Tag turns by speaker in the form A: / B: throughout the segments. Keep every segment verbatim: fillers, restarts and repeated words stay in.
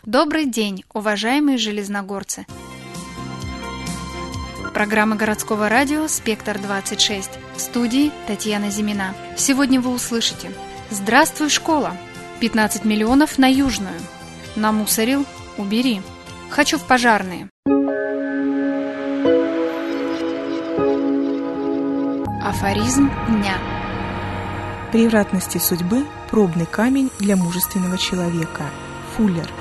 A: Добрый день, уважаемые железногорцы! Программа городского радио «Спектр двадцать шесть». В студии Татьяна Зимина. Сегодня вы услышите: «Здравствуй, школа! пятнадцать миллионов на Южную. Намусорил? Убери. Хочу в пожарные». Афоризм дня.
B: Превратности судьбы – пробный камень для мужественного человека. Фуллер.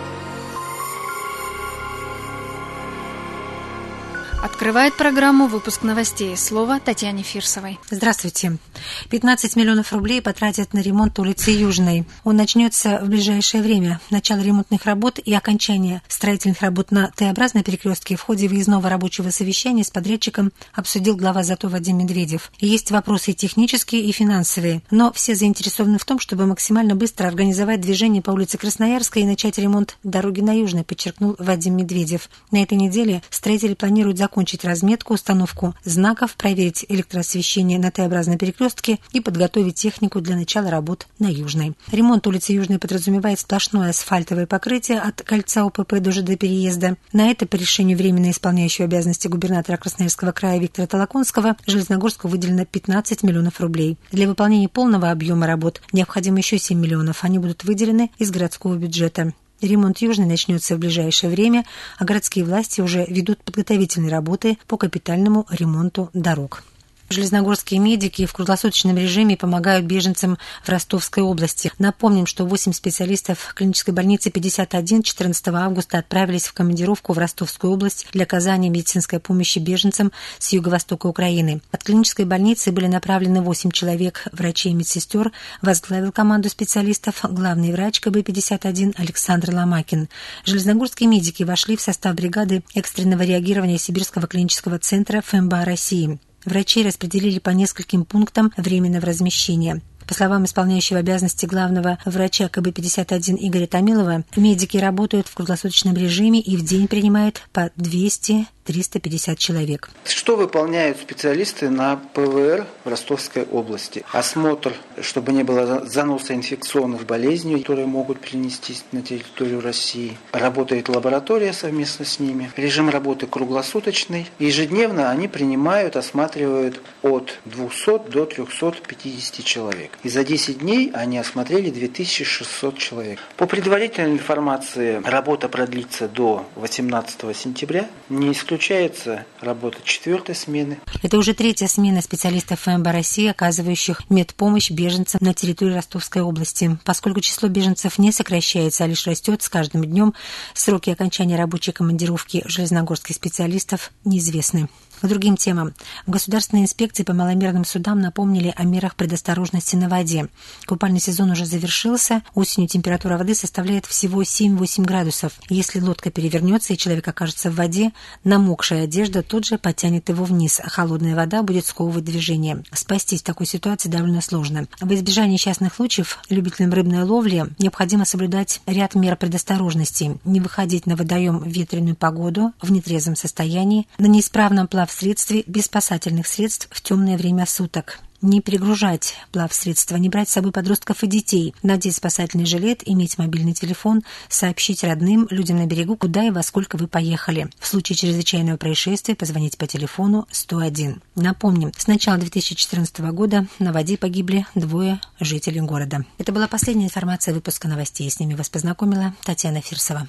A: Открывает программу выпуск новостей. Слово Татьяне Фирсовой.
C: Здравствуйте. пятнадцать миллионов рублей потратят на ремонт улицы Южной. Он начнется в ближайшее время. Начало ремонтных работ и окончание строительных работ на Т-образной перекрестке в ходе выездного рабочего совещания с подрядчиком обсудил глава ЗАТО Вадим Медведев. Есть вопросы и технические, и финансовые, но все заинтересованы в том, чтобы максимально быстро организовать движение по улице Красноярской и начать ремонт дороги на Южной, подчеркнул Вадим Медведев. На этой неделе строители планируют закончить закончить разметку, установку знаков, проверить электроосвещение на Т-образном перекрестке и подготовить технику для начала работ на Южной. Ремонт улицы Южной подразумевает сплошное асфальтовое покрытие от кольца ОПП до ЖД переезда. На это по решению временно исполняющего обязанности губернатора Красноярского края Виктора Толоконского Железногорску выделено пятнадцать миллионов рублей. Для выполнения полного объема работ необходимо еще семь миллионов. Они будут выделены из городского бюджета. Ремонт Южной начнется в ближайшее время, а городские власти уже ведут подготовительные работы по капитальному ремонту дорог. Железногорские медики в круглосуточном режиме помогают беженцам в Ростовской области. Напомним, что восемь специалистов клинической больницы пятьдесят один четырнадцатого августа отправились в командировку в Ростовскую область для оказания медицинской помощи беженцам с юго-востока Украины. От клинической больницы были направлены восемь человек, врачей и медсестер. Возглавил команду специалистов главный врач ка бэ пятьдесят один Александр Ломакин. Железногорские медики вошли в состав бригады экстренного реагирования Сибирского клинического центра эф эм бэ а России. Врачей распределили по нескольким пунктам временного размещения. По словам исполняющего обязанности главного врача ка бэ пятьдесят один Игоря Томилова, медики работают в круглосуточном режиме и в день принимают по двести - триста пятьдесят человек.
D: Что выполняют специалисты на пэ вэ эр в Ростовской области? Осмотр, чтобы не было заноса инфекционных болезней, которые могут перенестись на территорию России. Работает лаборатория совместно с ними. Режим работы круглосуточный. Ежедневно они принимают, осматривают от двухсот до трехсот пятидесяти человек. И за десять дней они осмотрели две тысячи шестьсот человек. По предварительной информации, работа продлится до восемнадцатого сентября. Не исключается Включается работа четвертой смены.
C: Это уже третья смена специалистов эф эм бэ а России, оказывающих медпомощь беженцам на территории Ростовской области. Поскольку число беженцев не сокращается, а лишь растет с каждым днем, сроки окончания рабочей командировки железногорских специалистов неизвестны. По другим темам. В Государственной инспекции по маломерным судам напомнили о мерах предосторожности на воде. Купальный сезон уже завершился. Осенью температура воды составляет всего семь-восемь градусов. Если лодка перевернется и человек окажется в воде, намокшая одежда тут же потянет его вниз, а холодная вода будет сковывать движение. Спастись в такой ситуации довольно сложно. Во избежание несчастных случаев любителям рыбной ловли необходимо соблюдать ряд мер предосторожности. Не выходить на водоем в ветреную погоду в нетрезвом состоянии, на неисправном плавательном в средстве без спасательных средств в темное время суток. Не перегружать плавсредства, не брать с собой подростков и детей, надеть спасательный жилет, иметь мобильный телефон, сообщить родным, людям на берегу, куда и во сколько вы поехали. В случае чрезвычайного происшествия позвонить по телефону сто один. Напомним, с начала две тысячи четырнадцатого года на воде погибли двое жителей города. Это была последняя информация выпуска новостей. С ними вас познакомила Татьяна Фирсова.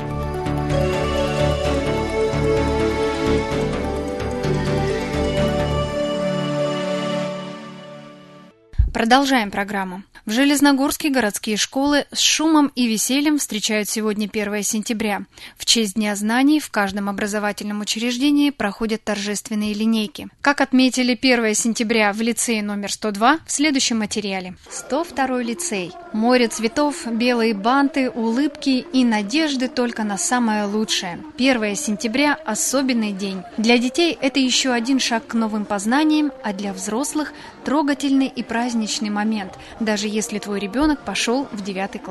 A: Продолжаем программу. В Железногорске городские школы с шумом и весельем встречают сегодня первое сентября. В честь Дня знаний в каждом образовательном учреждении проходят торжественные линейки. Как отметили первое сентября в лицее номер сто два в следующем материале. сто второй лицей. Море цветов, белые банты, улыбки и надежды только на самое лучшее. первое сентября – особенный день. Для детей это еще один шаг к новым познаниям, а для взрослых – трогательный и праздничный момент, даже если твой ребенок пошел в девятый класс.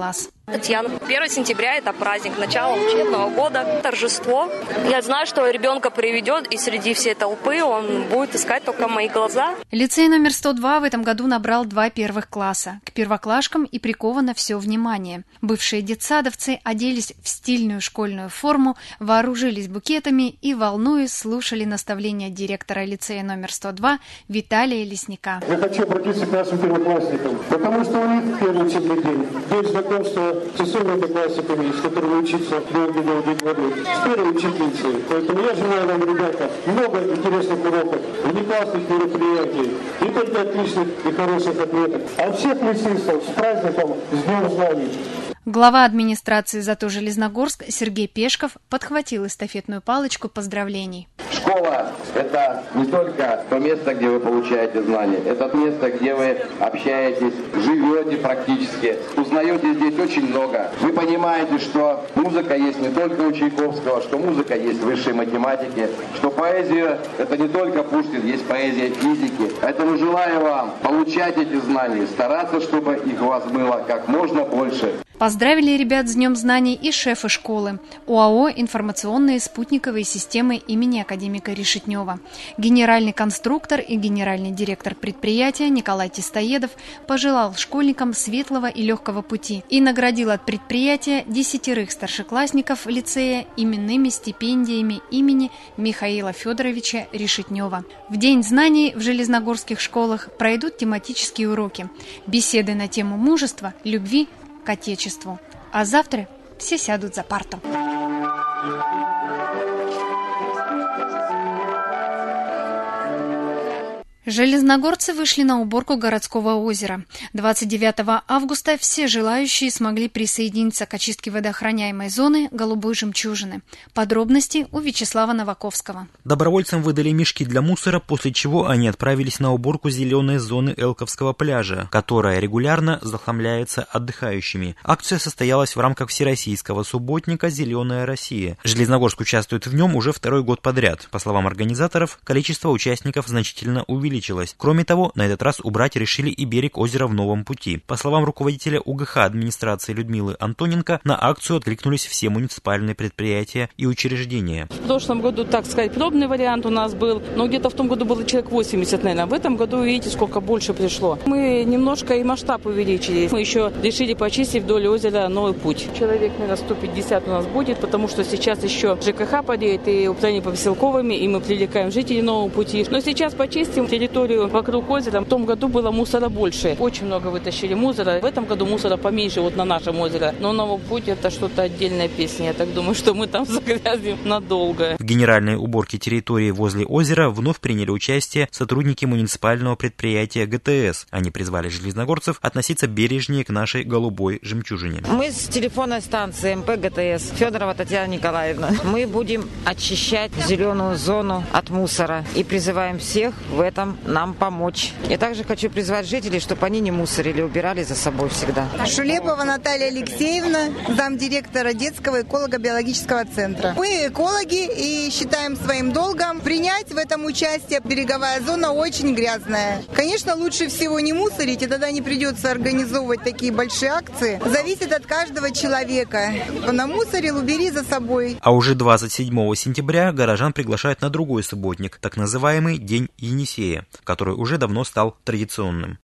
E: Татьяна. первое сентября – это праздник, начало учебного года, торжество. Я знаю, что ребенка приведет, и среди всей толпы он будет искать только мои глаза.
A: Лицей номер сто два в этом году набрал два первых класса. К первоклашкам и приковано все внимание. Бывшие детсадовцы оделись в стильную школьную форму, вооружились букетами и, волнуясь, слушали наставления директора лицея номер сто два Виталия Лесника.
F: Я хочу обратиться к нашим первоклассникам, потому что у них первый учебный день. Дело в том, что часовыми одноклассниками, с которыми учиться долгие-долгие годы, с первой учительницей. Поэтому я желаю вам, ребята, много интересных уроков, внеклассных мероприятий, и только отличных и хороших отметок. А всех лицеистов с праздником, с Днем Знаний.
A: Глава администрации ЗАТО Железногорск Сергей Пешков подхватил эстафетную палочку поздравлений.
G: Школа – это не только то место, где вы получаете знания, это место, где вы общаетесь, живете практически, узнаете здесь очень много. Вы понимаете, что музыка есть не только у Чайковского, что музыка есть в высшей математике, что поэзия – это не только Пушкин, есть поэзия физики. Поэтому желаю вам получать эти знания, стараться, чтобы их у вас было как можно больше.
A: Поздравили ребят с Днем знаний и шефы школы ОАО «Информационные спутниковые системы» имени академика Решетнева. Генеральный конструктор и генеральный директор предприятия Николай Тистоедов пожелал школьникам светлого и легкого пути и наградил от предприятия десятерых старшеклассников лицея именными стипендиями имени Михаила Федоровича Решетнева. В День знаний в железногорских школах пройдут тематические уроки, беседы на тему мужества, любви к Отечеству. А завтра все сядут за парту. Железногорцы вышли на уборку городского озера. двадцать девятого августа все желающие смогли присоединиться к очистке водоохраняемой зоны Голубой жемчужины. Подробности у Вячеслава Новаковского.
H: Добровольцам выдали мешки для мусора, после чего они отправились на уборку зеленой зоны Элковского пляжа, которая регулярно захламляется отдыхающими. Акция состоялась в рамках всероссийского субботника «Зеленая Россия». Железногорск участвует в нем уже второй год подряд. По словам организаторов, количество участников значительно увеличилось. Кроме того, на этот раз убрать решили и берег озера в новом пути. По словам руководителя УГХ администрации Людмилы Антоненко, на акцию откликнулись все муниципальные предприятия и учреждения.
I: В прошлом году, так сказать, пробный вариант у нас был, но где-то в том году было человек восемьдесят, наверное. В этом году, видите, сколько больше пришло. Мы немножко и масштаб увеличили. Мы еще решили почистить вдоль озера новый путь. Человек, наверное, сто пятьдесят у нас будет, потому что сейчас еще ЖКХ подъедет и управление по поселковыми, и мы привлекаем жителей нового пути. Но сейчас почистим территорию вокруг озера. В том году было мусора больше. Очень много вытащили мусора. В этом году мусора поменьше вот на нашем озере. Но новый путь — это что-то отдельная песня. Я так думаю, что мы там загрязнем надолго.
H: В генеральной уборке территории возле озера вновь приняли участие сотрудники муниципального предприятия ГТС. Они призвали железногорцев относиться бережнее к нашей голубой жемчужине.
J: Мы с телефонной станции эм пэ ГТС, Федорова Татьяна Николаевна. Мы будем очищать зеленую зону от мусора и призываем всех в этом нам помочь. Я также хочу призвать жителей, чтобы они не мусорили, убирали за собой всегда.
K: Шулепова Наталья Алексеевна, замдиректора детского эколого-биологического центра. Мы экологи и считаем своим долгом принять в этом участие. Береговая зона очень грязная. Конечно, лучше всего не мусорить, и тогда не придется организовывать такие большие акции. Зависит от каждого человека. Намусорил, убери за собой.
H: А уже двадцать седьмого сентября горожан приглашают на другой субботник, так называемый День Енисея, который уже давно стал традиционным.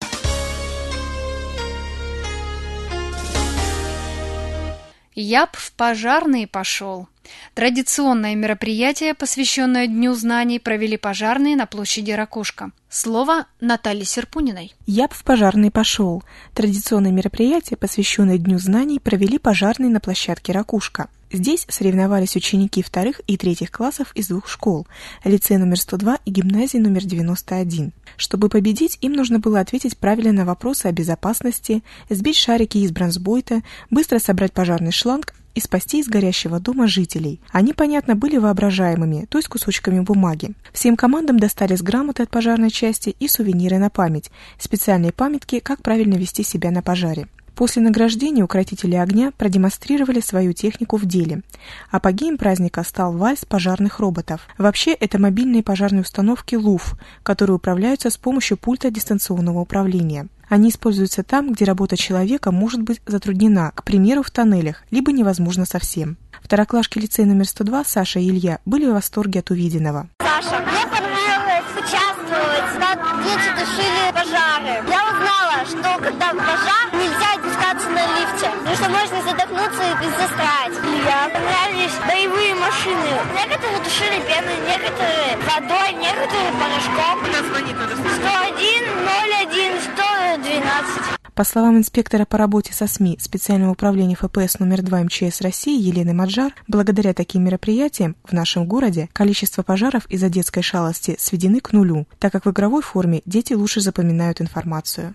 A: Я б в пожарные пошел. Традиционное мероприятие, посвященное Дню знаний, провели пожарные на площади Ракушка. Слово Натальи Серпуниной.
B: «Я б в пожарный пошел». Традиционное мероприятие, посвященное Дню знаний, провели пожарные на площадке Ракушка. Здесь соревновались ученики вторых и третьих классов из двух школ – лицей номер сто два и гимназии номер девяносто один. Чтобы победить, им нужно было ответить правильно на вопросы о безопасности, сбить шарики из бронзбойта, быстро собрать пожарный шланг и спасти из горящего дома жителей. Они, понятно, были воображаемыми, то есть кусочками бумаги. Всем командам достались грамоты от пожарной части и сувениры на память, специальные памятки, как правильно вести себя на пожаре. После награждения укротители огня продемонстрировали свою технику в деле. Апогеем праздника стал вальс пожарных роботов. Вообще, это мобильные пожарные установки ЛУФ, которые управляются с помощью пульта дистанционного управления. Они используются там, где работа человека может быть затруднена, к примеру, в тоннелях, либо невозможно совсем. Второклашки лицея номер сто два Саша и Илья были в восторге от увиденного.
L: Саша, мне понравилось участвовать, как дети тушили пожары. Я узнала, что когда пожар, нельзя опускаться на лифте, потому что можно задохнуться и застрять. Илья, понравились боевые машины. Некоторые тушили пеной, некоторые водой, некоторые порошком. сто один ноль один сто двенадцать.
B: По словам инспектора по работе со СМИ специального управления эф пэ эс номер два эм че эс России Елены Маджар, благодаря таким мероприятиям в нашем городе количество пожаров из-за детской шалости сведены к нулю, так как в игровой форме дети лучше запоминают информацию.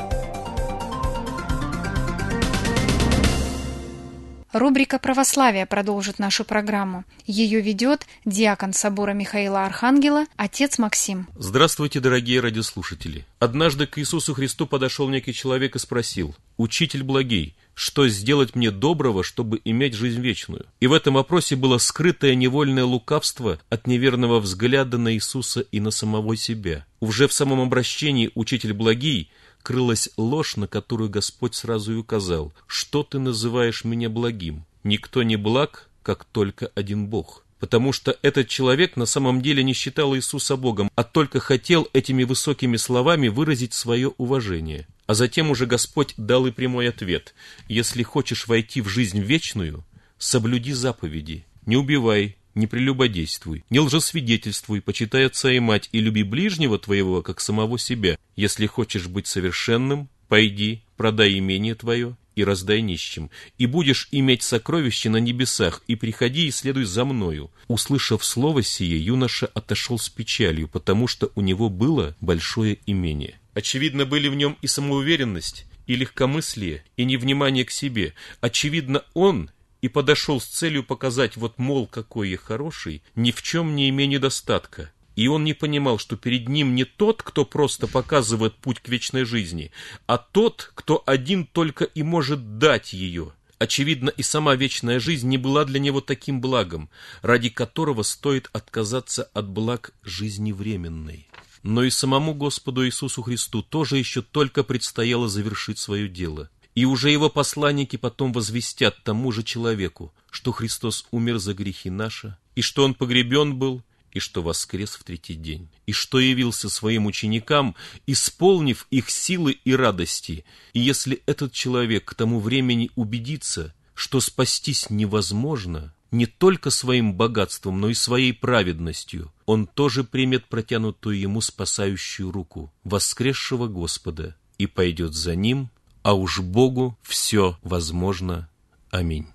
A: Рубрика «Православие» продолжит нашу программу. Ее ведет диакон собора Михаила Архангела, отец Максим.
M: Здравствуйте, дорогие радиослушатели. Однажды к Иисусу Христу подошел некий человек и спросил: «Учитель благий, что сделать мне доброго, чтобы иметь жизнь вечную?» И в этом вопросе было скрытое невольное лукавство от неверного взгляда на Иисуса и на самого себя. Уже в самом обращении «Учитель благий» крылась ложь, на которую Господь сразу и указал: «Что ты называешь меня благим? Никто не благ, как только один Бог». Потому что этот человек на самом деле не считал Иисуса Богом, а только хотел этими высокими словами выразить свое уважение. А затем уже Господь дал и прямой ответ: «Если хочешь войти в жизнь вечную, соблюди заповеди, не убивай, не прелюбодействуй, не лжесвидетельствуй, почитай отца и мать, и люби ближнего твоего, как самого себя. Если хочешь быть совершенным, пойди, продай имение твое и раздай нищим, и будешь иметь сокровища на небесах, и приходи и следуй за мною». Услышав слово сие, юноша отошел с печалью, потому что у него было большое имение. Очевидно, были в нем и самоуверенность, и легкомыслие, и невнимание к себе. Очевидно, он и подошел с целью показать: вот, мол, какой я хороший, ни в чем не имея недостатка. И он не понимал, что перед ним не тот, кто просто показывает путь к вечной жизни, а тот, кто один только и может дать ее. Очевидно, и сама вечная жизнь не была для него таким благом, ради которого стоит отказаться от благ жизни временной. Но и самому Господу Иисусу Христу тоже еще только предстояло завершить свое дело. И уже его посланники потом возвестят тому же человеку, что Христос умер за грехи наши, и что Он погребен был, и что воскрес в третий день, и что явился своим ученикам, исполнив их силы и радости. И если этот человек к тому времени убедится, что спастись невозможно, не только своим богатством, но и своей праведностью, он тоже примет протянутую ему спасающую руку воскресшего Господа и пойдет за ним, а уж Богу все возможно. Аминь.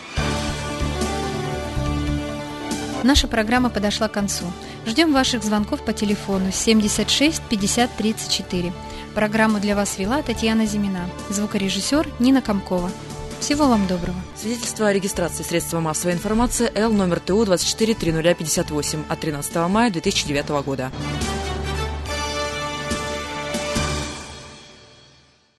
A: Наша программа подошла к концу. Ждем ваших звонков по телефону семьдесят шесть пятьдесят тридцать четыре. Программу для вас вела Татьяна Зимина, звукорежиссер Нина Комкова. Всего вам доброго.
N: Свидетельство о регистрации средства массовой информации Л номер Т У двадцать четыре три ноль пятьдесят восемь от тринадцатого мая две тысячи девятого года.